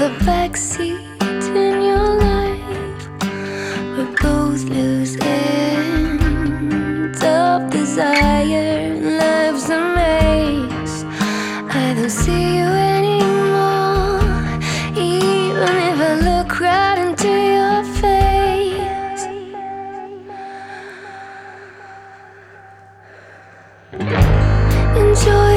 the backseat in your life. We're both loose ends of desire. Love's a maze. I don't see you anymore, even if I look right into your face. Enjoy